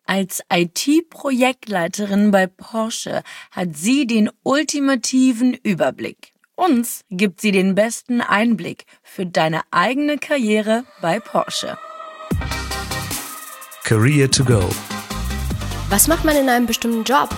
Als IT-Projektleiterin bei Porsche hat sie den ultimativen Überblick. Uns gibt sie den besten Einblick für deine eigene Karriere bei Porsche. Career to go. Was macht man in einem bestimmten Job?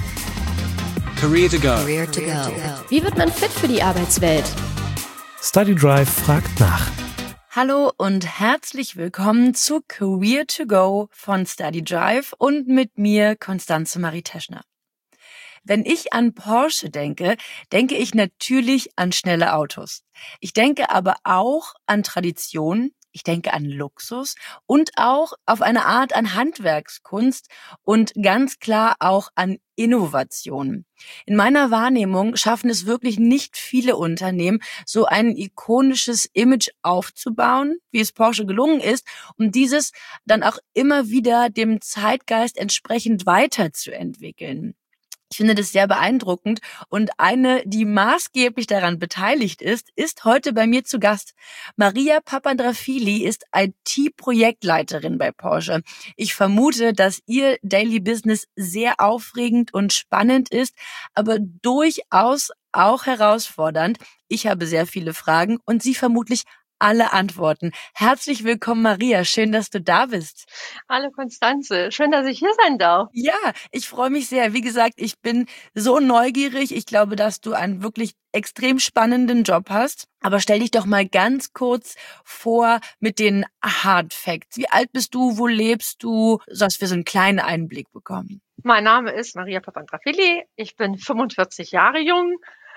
Career to go. Career to go. Wie wird man fit für die Arbeitswelt? Study Drive fragt nach. Hallo und herzlich willkommen zu Career to Go von Study Drive und mit mir Constanze Marie Teschner. Wenn ich an Porsche denke, denke ich natürlich an schnelle Autos. Ich denke aber auch an Tradition, ich denke an Luxus und auch auf eine Art an Handwerkskunst und ganz klar auch an Innovation. In meiner Wahrnehmung schaffen es wirklich nicht viele Unternehmen, so ein ikonisches Image aufzubauen, wie es Porsche gelungen ist, um dieses dann auch immer wieder dem Zeitgeist entsprechend weiterzuentwickeln. Ich finde das sehr beeindruckend und eine, die maßgeblich daran beteiligt ist heute bei mir zu Gast. Maria Papandrafili ist IT-Projektleiterin bei Porsche. Ich vermute, dass ihr Daily Business sehr aufregend und spannend ist, aber durchaus auch herausfordernd. Ich habe sehr viele Fragen und Sie vermutlich alle Antworten. Herzlich willkommen, Maria. Schön, dass du da bist. Hallo, Constanze. Schön, dass ich hier sein darf. Ja, ich freue mich sehr. Wie gesagt, ich bin so neugierig. Ich glaube, dass du einen wirklich extrem spannenden Job hast. Aber stell dich doch mal ganz kurz vor mit den Hard Facts. Wie alt bist du? Wo lebst du? So dass wir so einen kleinen Einblick bekommen. Mein Name ist Maria Papandrafili. Ich bin 45 Jahre jung.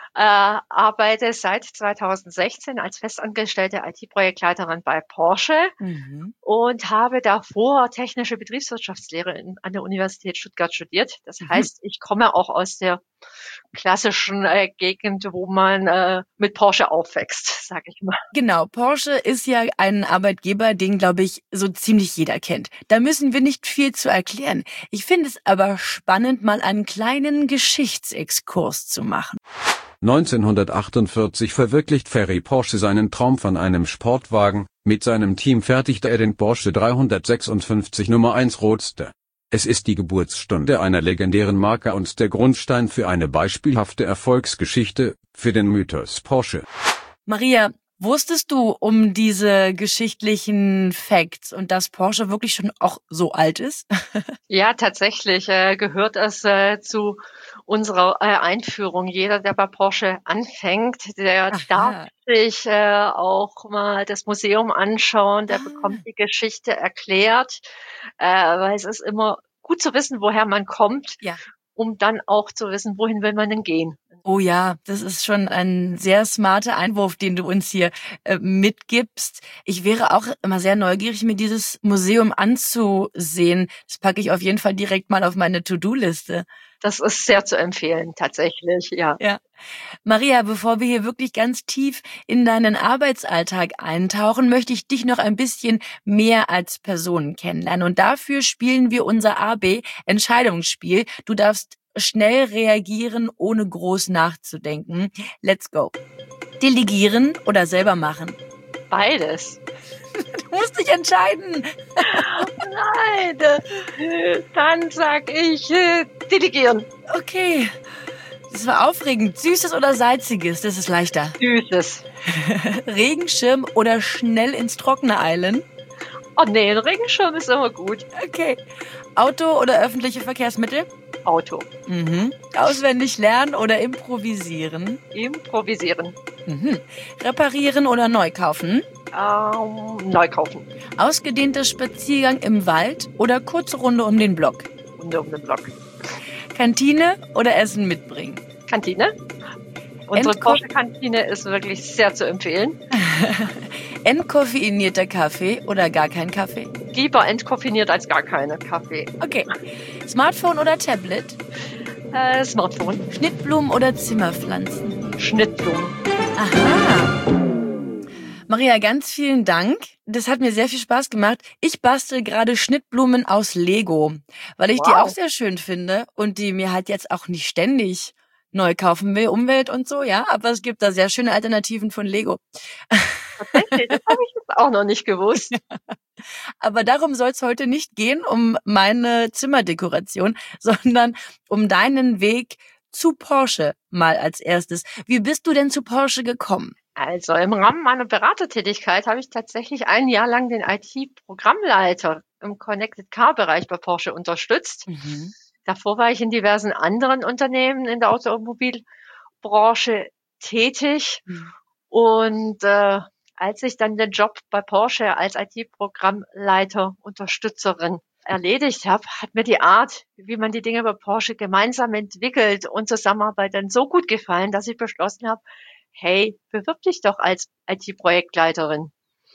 Arbeite seit 2016 als festangestellte IT-Projektleiterin bei Porsche und habe davor technische Betriebswirtschaftslehre an der Universität Stuttgart studiert. Das heißt, ich komme auch aus der klassischen Gegend, wo man mit Porsche aufwächst, sage ich mal. Genau, Porsche ist ja ein Arbeitgeber, den, glaube ich, so ziemlich jeder kennt. Da müssen wir nicht viel zu erklären. Ich finde es aber spannend, mal einen kleinen Geschichtsexkurs zu machen. 1948 verwirklicht Ferry Porsche seinen Traum von einem Sportwagen. Mit seinem Team fertigte er den Porsche 356 Nummer 1 Roadster. Es ist die Geburtsstunde einer legendären Marke und der Grundstein für eine beispielhafte Erfolgsgeschichte, für den Mythos Porsche. Maria, wusstest du um diese geschichtlichen Facts und dass Porsche wirklich schon auch so alt ist? Ja, tatsächlich gehört es zu unserer Einführung. Jeder, der bei Porsche anfängt, der darf sich auch mal das Museum anschauen, der bekommt die Geschichte erklärt, weil es ist immer gut zu wissen, woher man kommt, um dann auch zu wissen, wohin will man denn gehen. Oh ja, das ist schon ein sehr smarter Einwurf, den du uns hier mitgibst. Ich wäre auch immer sehr neugierig, mir dieses Museum anzusehen. Das packe ich auf jeden Fall direkt mal auf meine To-Do-Liste. Das ist sehr zu empfehlen, tatsächlich, ja. Maria, bevor wir hier wirklich ganz tief in deinen Arbeitsalltag eintauchen, möchte ich dich noch ein bisschen mehr als Person kennenlernen. Und dafür spielen wir unser AB-Entscheidungsspiel. Du darfst schnell reagieren, ohne groß nachzudenken. Let's go. Delegieren oder selber machen? Beides. Du musst dich entscheiden. Nein, dann sag ich delegieren. Okay. Das war aufregend. Süßes oder salziges? Das ist leichter. Süßes. Regenschirm oder schnell ins Trockene eilen? Oh nee, ein Regenschirm ist immer gut. Okay. Auto oder öffentliche Verkehrsmittel? Auto. Auswendig lernen oder improvisieren? Improvisieren. Reparieren oder neu kaufen? Neu kaufen. Ausgedehnter Spaziergang im Wald oder kurze Runde um den Block? Runde um den Block. Kantine oder Essen mitbringen? Kantine. Unsere Porsche-Kantine ist wirklich sehr zu empfehlen. Entkoffeinierter Kaffee oder gar kein Kaffee? Lieber entkoffeiniert als gar keine Kaffee. Okay. Smartphone oder Tablet? Smartphone. Schnittblumen oder Zimmerpflanzen? Schnittblumen. Aha. Maria, ganz vielen Dank. Das hat mir sehr viel Spaß gemacht. Ich bastel gerade Schnittblumen aus Lego, weil ich die auch sehr schön finde und die mir halt jetzt auch nicht ständig neu kaufen will, Umwelt und so, ja. Aber es gibt da sehr schöne Alternativen von Lego. Tatsächlich, das habe ich jetzt auch noch nicht gewusst. Aber darum soll es heute nicht gehen, um meine Zimmerdekoration, sondern um deinen Weg zu Porsche mal als erstes. Wie bist du denn zu Porsche gekommen? Also im Rahmen meiner Beratertätigkeit habe ich tatsächlich ein Jahr lang den IT-Programmleiter im Connected Car-Bereich bei Porsche unterstützt. Davor war ich in diversen anderen Unternehmen in der Automobilbranche tätig. Und als ich dann den Job bei Porsche als IT-Programmleiter, Unterstützerin erledigt habe, hat mir die Art, wie man die Dinge bei Porsche gemeinsam entwickelt und zusammenarbeitet, dann so gut gefallen, dass ich beschlossen habe, hey, bewirb dich doch als IT-Projektleiterin.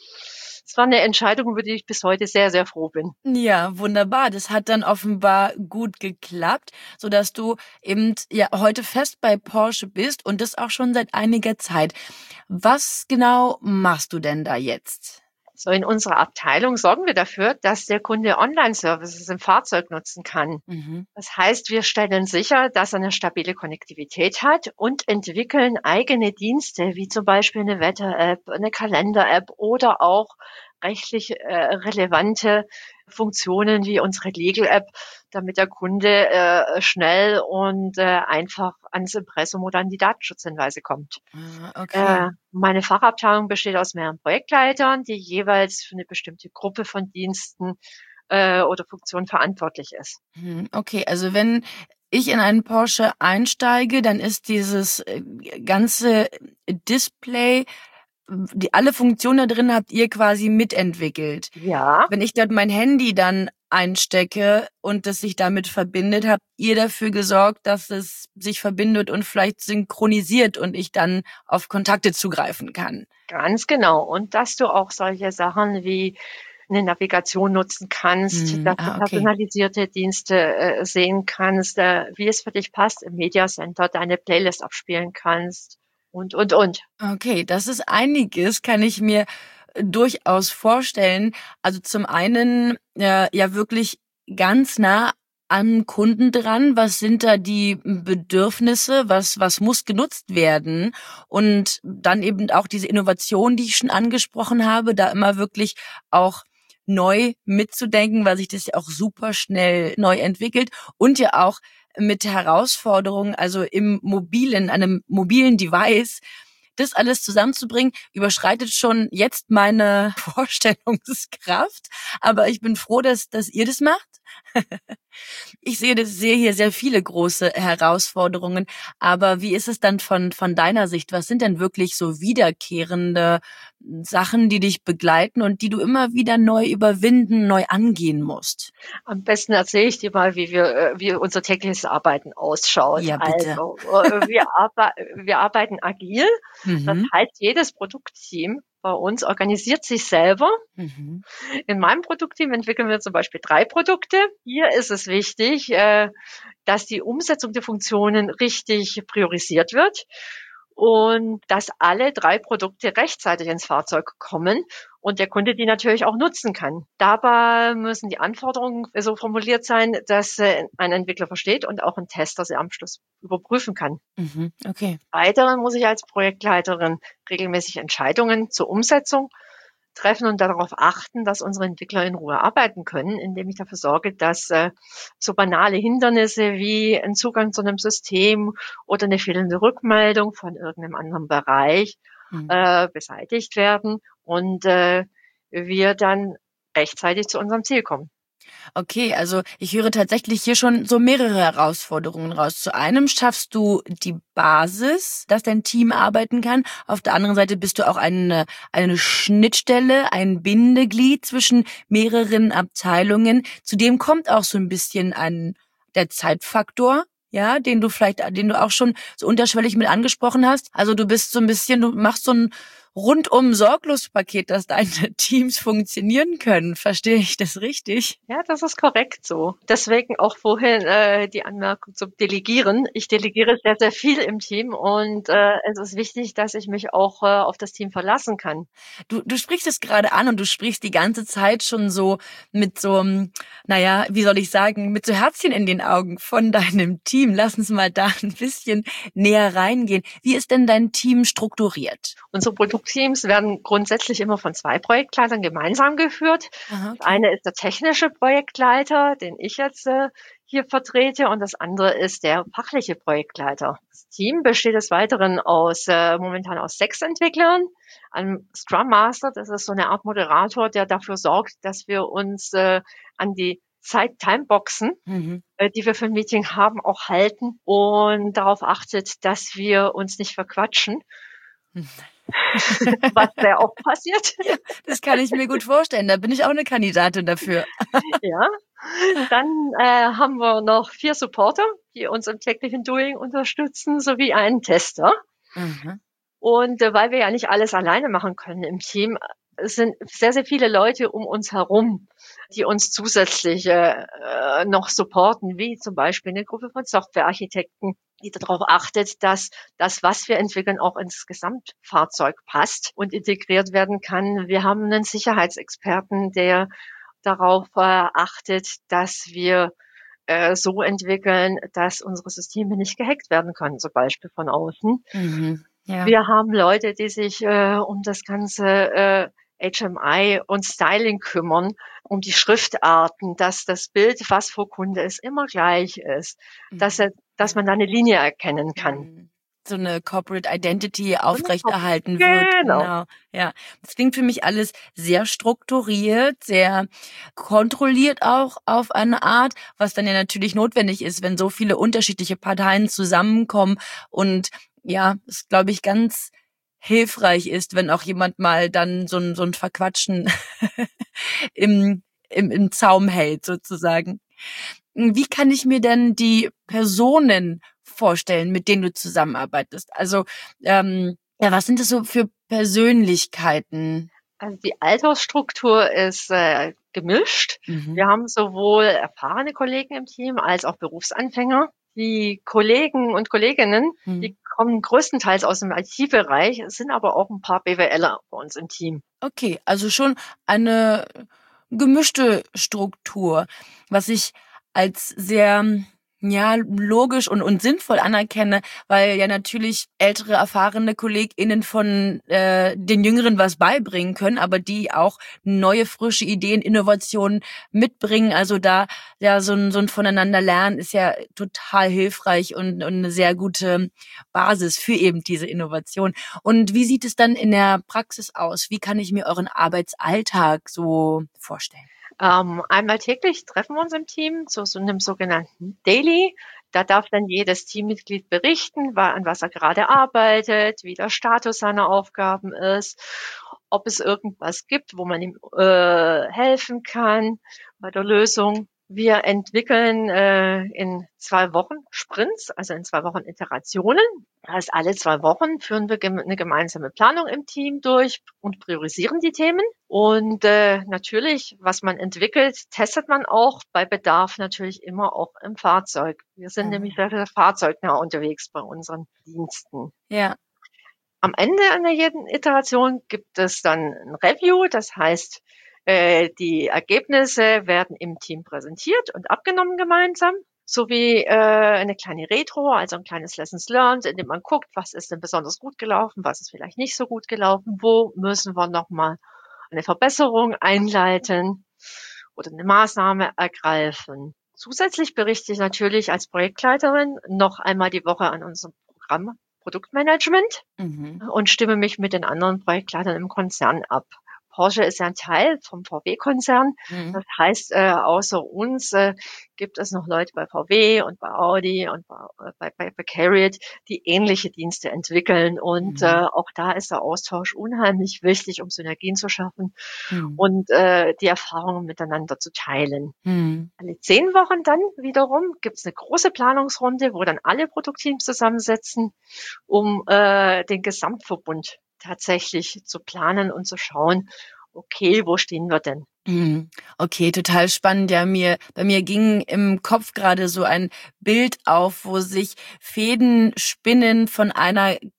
Es war eine Entscheidung, über die ich bis heute sehr, sehr froh bin. Ja, wunderbar. Das hat dann offenbar gut geklappt, sodass du eben ja heute fest bei Porsche bist und das auch schon seit einiger Zeit. Was genau machst du denn da jetzt? So, in unserer Abteilung sorgen wir dafür, dass der Kunde Online-Services im Fahrzeug nutzen kann. Das heißt, wir stellen sicher, dass er eine stabile Konnektivität hat und entwickeln eigene Dienste, wie zum Beispiel eine Wetter-App, eine Kalender-App oder auch rechtlich relevante Funktionen wie unsere Legal-App, damit der Kunde schnell und einfach ans Impressum oder an die Datenschutzhinweise kommt. Okay. Meine Fachabteilung besteht aus mehreren Projektleitern, die jeweils für eine bestimmte Gruppe von Diensten oder Funktionen verantwortlich ist. Okay, also wenn ich in einen Porsche einsteige, dann ist dieses ganze Display, alle Funktionen da drin habt ihr quasi mitentwickelt. Ja. Wenn ich dort mein Handy dann einstecke und das sich damit verbindet, habt ihr dafür gesorgt, dass es sich verbindet und vielleicht synchronisiert und ich dann auf Kontakte zugreifen kann. Ganz genau. Und dass du auch solche Sachen wie eine Navigation nutzen kannst, dass du personalisierte Dienste sehen kannst, wie es für dich passt, im Media Center deine Playlist abspielen kannst und. Okay, das ist einiges, kann ich mir durchaus vorstellen. Also zum einen ja wirklich ganz nah am Kunden dran. Was sind da die Bedürfnisse? Was muss genutzt werden? Und dann eben auch diese Innovation, die ich schon angesprochen habe, da immer wirklich auch neu mitzudenken, weil sich das ja auch super schnell neu entwickelt und ja auch mit Herausforderungen, also einem mobilen Device, das alles zusammenzubringen, überschreitet schon jetzt meine Vorstellungskraft. Aber ich bin froh, dass ihr das macht. Ich sehe hier sehr viele große Herausforderungen. Aber wie ist es dann von deiner Sicht? Was sind denn wirklich so wiederkehrende Sachen, die dich begleiten und die du immer wieder neu überwinden, neu angehen musst? Am besten erzähle ich dir mal, wie unser tägliches Arbeiten ausschaut. Ja, bitte. Also, wir arbeiten agil. Das heißt, jedes Produktteam bei uns organisiert sich selber. In meinem Produktteam entwickeln wir zum Beispiel 3 Produkte. Hier ist es wichtig, dass die Umsetzung der Funktionen richtig priorisiert wird und dass alle 3 Produkte rechtzeitig ins Fahrzeug kommen und der Kunde die natürlich auch nutzen kann. Dabei müssen die Anforderungen so formuliert sein, dass ein Entwickler versteht und auch ein Tester sie am Schluss überprüfen kann. Okay. Weiterhin muss ich als Projektleiterin regelmäßig Entscheidungen zur Umsetzung treffen und darauf achten, dass unsere Entwickler in Ruhe arbeiten können, indem ich dafür sorge, dass so banale Hindernisse wie ein Zugang zu einem System oder eine fehlende Rückmeldung von irgendeinem anderen Bereich beseitigt werden und wir dann rechtzeitig zu unserem Ziel kommen. Okay, also ich höre tatsächlich hier schon so mehrere Herausforderungen raus. Zu einem schaffst du die Basis, dass dein Team arbeiten kann. Auf der anderen Seite bist du auch eine Schnittstelle, ein Bindeglied zwischen mehreren Abteilungen. Zudem kommt auch so ein bisschen der Zeitfaktor, ja, den du auch schon so unterschwellig mit angesprochen hast. Also du machst so ein rundum Sorglos-Paket, dass deine Teams funktionieren können. Verstehe ich das richtig? Ja, das ist korrekt so. Deswegen auch vorhin die Anmerkung zum Delegieren. Ich delegiere sehr, sehr viel im Team und es ist wichtig, dass ich mich auch auf das Team verlassen kann. Du sprichst es gerade an und du sprichst die ganze Zeit schon so mit so, naja, wie soll ich sagen, mit so Herzchen in den Augen von deinem Team. Lass uns mal da ein bisschen näher reingehen. Wie ist denn dein Team strukturiert? Unsere Produkte Produktteams werden grundsätzlich immer von 2 Projektleitern gemeinsam geführt. Aha, okay. Das eine ist der technische Projektleiter, den ich jetzt hier vertrete, und das andere ist der fachliche Projektleiter. Das Team besteht des Weiteren momentan aus 6 Entwicklern, einem Scrum Master, das ist so eine Art Moderator, der dafür sorgt, dass wir uns an die Zeit-Timeboxen, die wir für ein Meeting haben, auch halten und darauf achtet, dass wir uns nicht verquatschen, was sehr oft passiert. Ja, das kann ich mir gut vorstellen. Da bin ich auch eine Kandidatin dafür. Ja, dann haben wir noch 4 Supporter, die uns im täglichen Doing unterstützen, sowie einen Tester. Und weil wir ja nicht alles alleine machen können im Team, es sind sehr, sehr viele Leute um uns herum, die uns zusätzlich noch supporten, wie zum Beispiel eine Gruppe von Softwarearchitekten, die darauf achtet, dass das, was wir entwickeln, auch ins Gesamtfahrzeug passt und integriert werden kann. Wir haben einen Sicherheitsexperten, der darauf achtet, dass wir so entwickeln, dass unsere Systeme nicht gehackt werden können, zum Beispiel von außen. Ja. Wir haben Leute, die sich um das ganze HMI und Styling kümmern, um die Schriftarten, dass das Bild, was vor Kunde ist, immer gleich ist, dass man da eine Linie erkennen kann. So eine Corporate Identity aufrechterhalten wird. Genau. Ja, das klingt für mich alles sehr strukturiert, sehr kontrolliert auch auf eine Art, was dann ja natürlich notwendig ist, wenn so viele unterschiedliche Parteien zusammenkommen und ja, es glaube ich ganz hilfreich ist, wenn auch jemand mal dann so ein Verquatschen im Zaum hält sozusagen. Wie kann ich mir denn die Personen vorstellen, mit denen du zusammenarbeitest? Also was sind das so für Persönlichkeiten? Also die Altersstruktur ist gemischt. Wir haben sowohl erfahrene Kollegen im Team als auch Berufsanfänger. Die Kollegen und Kolleginnen, die kommen größtenteils aus dem IT-Bereich, es sind aber auch ein paar BWLer bei uns im Team. Okay, also schon eine gemischte Struktur, was ich als sehr logisch und sinnvoll anerkenne, weil ja natürlich ältere, erfahrene KollegInnen von den Jüngeren was beibringen können, aber die auch neue, frische Ideen, Innovationen mitbringen. Also da so ein Voneinander lernen ist ja total hilfreich und eine sehr gute Basis für eben diese Innovation. Und wie sieht es dann in der Praxis aus? Wie kann ich mir euren Arbeitsalltag so vorstellen? Einmal täglich treffen wir uns im Team zu so einem sogenannten Daily. Da darf dann jedes Teammitglied berichten, an was er gerade arbeitet, wie der Status seiner Aufgaben ist, ob es irgendwas gibt, wo man ihm helfen kann bei der Lösung. Wir entwickeln in 2 Wochen Sprints, also in 2 Wochen Iterationen. Das heißt, alle 2 Wochen führen wir eine gemeinsame Planung im Team durch und priorisieren die Themen. Und natürlich, was man entwickelt, testet man auch bei Bedarf natürlich immer auch im Fahrzeug. Wir sind nämlich sehr, sehr fahrzeugnah unterwegs bei unseren Diensten. Ja. Am Ende einer jeden Iteration gibt es dann ein Review, das heißt, die Ergebnisse werden im Team präsentiert und abgenommen gemeinsam, sowie eine kleine Retro, also ein kleines Lessons Learned, in dem man guckt, was ist denn besonders gut gelaufen, was ist vielleicht nicht so gut gelaufen, wo müssen wir nochmal eine Verbesserung einleiten oder eine Maßnahme ergreifen. Zusätzlich berichte ich natürlich als Projektleiterin noch einmal die Woche an unserem Programm Produktmanagement und stimme mich mit den anderen Projektleitern im Konzern ab. Porsche ist ja ein Teil vom VW-Konzern. Das heißt, außer uns gibt es noch Leute bei VW und bei Audi und bei CARIAD, die ähnliche Dienste entwickeln. Und auch da ist der Austausch unheimlich wichtig, um Synergien zu schaffen und die Erfahrungen miteinander zu teilen. Alle 10 Wochen dann wiederum gibt es eine große Planungsrunde, wo dann alle Produktteams zusammensetzen, um den Gesamtverbund tatsächlich zu planen und zu schauen, okay, wo stehen wir denn? Okay, total spannend. Ja, bei mir ging im Kopf gerade so ein Bild auf, wo sich Fäden spinnen von einer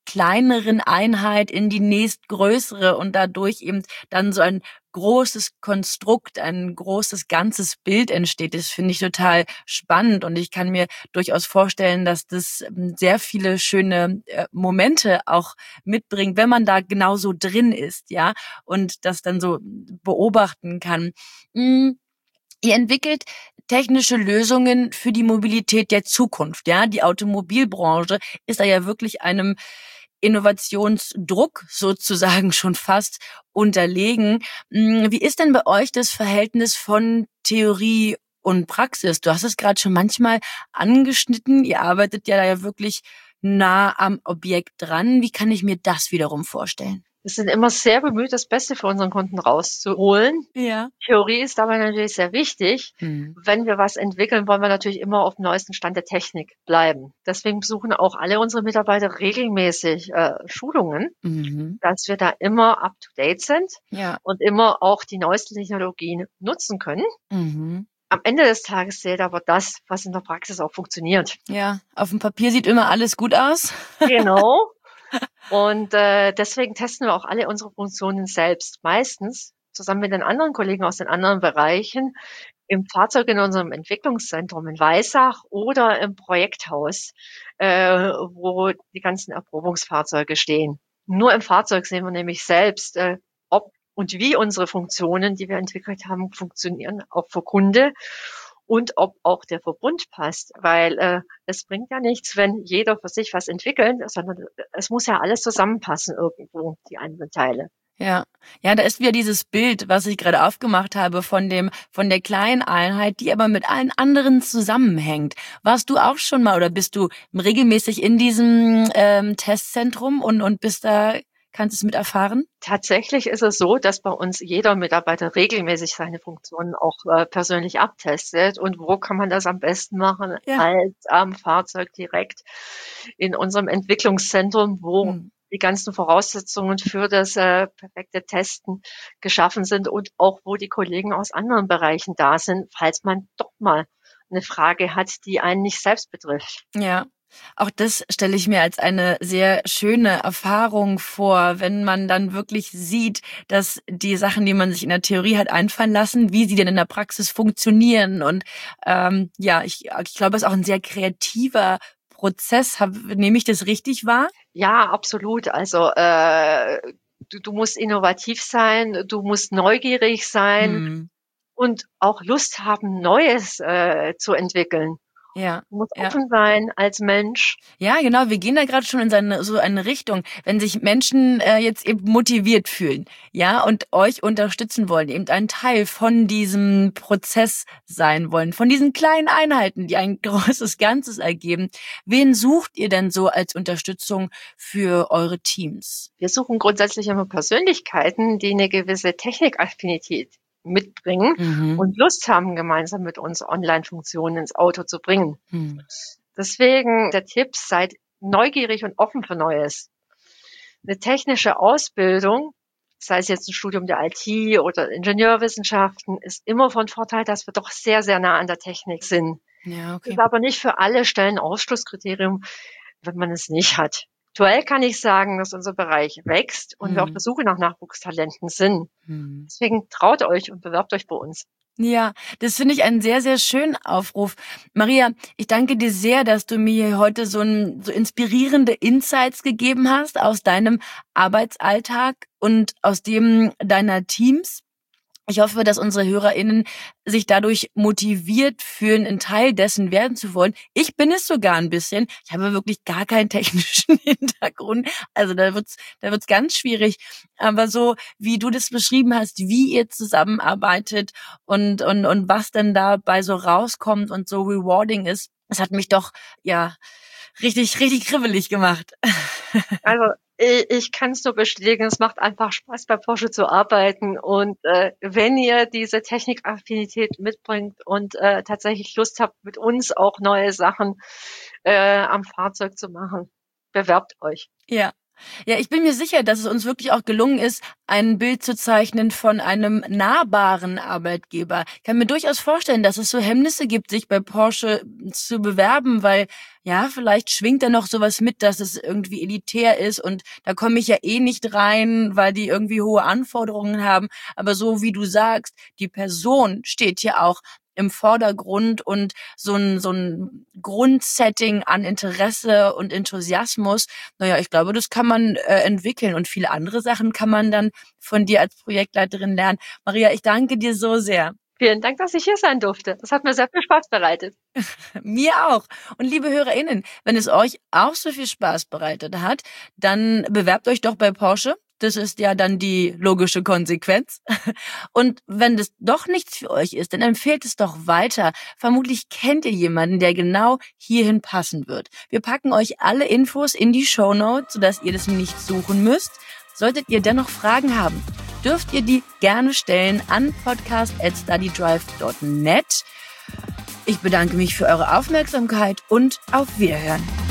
kleineren Einheit in die nächstgrößere und dadurch eben dann so ein großes Konstrukt, ein großes ganzes Bild entsteht. Das finde ich total spannend und ich kann mir durchaus vorstellen, dass das sehr viele schöne Momente auch mitbringt, wenn man da genauso drin ist, ja, und das dann so beobachten kann. Ihr entwickelt technische Lösungen für die Mobilität der Zukunft, ja. Die Automobilbranche ist da ja wirklich einem Innovationsdruck sozusagen schon fast unterlegen. Wie ist denn bei euch das Verhältnis von Theorie und Praxis? Du hast es gerade schon manchmal angeschnitten. Ihr arbeitet ja da ja wirklich nah am Objekt dran. Wie kann ich mir das wiederum vorstellen? Wir sind immer sehr bemüht, das Beste für unseren Kunden rauszuholen. Ja. Theorie ist dabei natürlich sehr wichtig. Wenn wir was entwickeln, wollen wir natürlich immer auf dem neuesten Stand der Technik bleiben. Deswegen besuchen auch alle unsere Mitarbeiter regelmäßig Schulungen, dass wir da immer up to date sind und immer auch die neuesten Technologien nutzen können. Am Ende des Tages zählt aber das, was in der Praxis auch funktioniert. Ja, auf dem Papier sieht immer alles gut aus. Genau. Und deswegen testen wir auch alle unsere Funktionen selbst. Meistens zusammen mit den anderen Kollegen aus den anderen Bereichen im Fahrzeug in unserem Entwicklungszentrum in Weissach oder im Projekthaus, wo die ganzen Erprobungsfahrzeuge stehen. Nur im Fahrzeug sehen wir nämlich selbst, ob und wie unsere Funktionen, die wir entwickelt haben, funktionieren, auch für Kunde. Und ob auch der Verbund passt, weil es bringt ja nichts, wenn jeder für sich was entwickelt, sondern es muss ja alles zusammenpassen irgendwo, die einzelnen Teile. Ja, da ist wieder dieses Bild, was ich gerade aufgemacht habe von der kleinen Einheit, die aber mit allen anderen zusammenhängt. Warst du auch schon mal oder bist du regelmäßig in diesem Testzentrum und bist da? Kannst du es mit erfahren? Tatsächlich ist es so, dass bei uns jeder Mitarbeiter regelmäßig seine Funktionen auch persönlich abtestet. Und wo kann man das am besten machen? Als am Fahrzeug direkt in unserem Entwicklungszentrum, wo die ganzen Voraussetzungen für das perfekte Testen geschaffen sind und auch wo die Kollegen aus anderen Bereichen da sind, falls man doch mal eine Frage hat, die einen nicht selbst betrifft. Ja. Auch das stelle ich mir als eine sehr schöne Erfahrung vor, wenn man dann wirklich sieht, dass die Sachen, die man sich in der Theorie hat einfallen lassen, wie sie denn in der Praxis funktionieren. Und ich glaube, es ist auch ein sehr kreativer Prozess. Nehme ich das richtig wahr? Ja, absolut. Also du musst innovativ sein, du musst neugierig sein und auch Lust haben, Neues zu entwickeln. Ja. Du musst offen sein als Mensch. Ja, genau. Wir gehen da gerade schon in so eine Richtung. Wenn sich Menschen jetzt eben motiviert fühlen, ja, und euch unterstützen wollen, eben ein Teil von diesem Prozess sein wollen, von diesen kleinen Einheiten, die ein großes Ganzes ergeben. Wen sucht ihr denn so als Unterstützung für eure Teams? Wir suchen grundsätzlich immer Persönlichkeiten, die eine gewisse Technikaffinität mitbringen und Lust haben, gemeinsam mit uns Online-Funktionen ins Auto zu bringen. Deswegen der Tipp, seid neugierig und offen für Neues. Eine technische Ausbildung, sei es jetzt ein Studium der IT oder Ingenieurwissenschaften, ist immer von Vorteil, dass wir doch sehr, sehr nah an der Technik sind. Ja, okay. Das ist aber nicht für alle Stellen Ausschlusskriterium, wenn man es nicht hat. Aktuell kann ich sagen, dass unser Bereich wächst und wir auf der Suche nach Nachwuchstalenten sind. Deswegen traut euch und bewerbt euch bei uns. Ja, das finde ich einen sehr, sehr schönen Aufruf. Maria, ich danke dir sehr, dass du mir hier heute so inspirierende Insights gegeben hast aus deinem Arbeitsalltag und aus dem deiner Teams. Ich hoffe, dass unsere HörerInnen sich dadurch motiviert fühlen, ein Teil dessen werden zu wollen. Ich bin es sogar ein bisschen. Ich habe wirklich gar keinen technischen Hintergrund. Also da wird's ganz schwierig. Aber so, wie du das beschrieben hast, wie ihr zusammenarbeitet und was denn dabei so rauskommt und so rewarding ist, das hat mich doch, richtig, richtig kribbelig gemacht. Also, ich kann es nur bestätigen, es macht einfach Spaß, bei Porsche zu arbeiten. Und wenn ihr diese Technikaffinität mitbringt und tatsächlich Lust habt, mit uns auch neue Sachen am Fahrzeug zu machen, bewerbt euch. Ja. Ja, ich bin mir sicher, dass es uns wirklich auch gelungen ist, ein Bild zu zeichnen von einem nahbaren Arbeitgeber. Ich kann mir durchaus vorstellen, dass es so Hemmnisse gibt, sich bei Porsche zu bewerben, weil ja, vielleicht schwingt da noch sowas mit, dass es irgendwie elitär ist und da komme ich ja eh nicht rein, weil die irgendwie hohe Anforderungen haben. Aber so wie du sagst, die Person steht ja auch im Vordergrund und so ein Grundsetting an Interesse und Enthusiasmus, naja, ich glaube, das kann man entwickeln und viele andere Sachen kann man dann von dir als Projektleiterin lernen. Maria, ich danke dir so sehr. Vielen Dank, dass ich hier sein durfte. Das hat mir sehr viel Spaß bereitet. Mir auch. Und liebe HörerInnen, wenn es euch auch so viel Spaß bereitet hat, dann bewerbt euch doch bei Porsche. Das ist ja dann die logische Konsequenz. Und wenn das doch nichts für euch ist, dann empfehlt es doch weiter. Vermutlich kennt ihr jemanden, der genau hierhin passen wird. Wir packen euch alle Infos in die Shownotes, sodass ihr das nicht suchen müsst. Solltet ihr dennoch Fragen haben, dürft ihr die gerne stellen an podcast@studydrive.net. Ich bedanke mich für eure Aufmerksamkeit und auf Wiederhören.